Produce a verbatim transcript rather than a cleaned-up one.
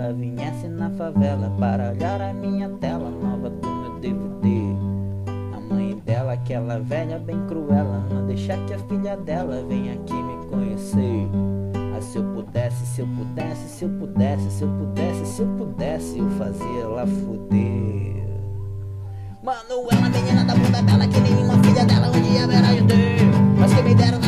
ela viesse na favela para olhar a minha tela nova do meu D V D. A mãe dela, aquela velha bem cruela, não deixar que a filha dela venha aqui me conhecer. Ah, se eu pudesse, se eu pudesse, se eu pudesse, se eu pudesse, se eu pudesse, eu fazia ela fuder. Manuela, menina da bunda bela, que nenhuma filha dela um dia verá de ter. Mas que me deram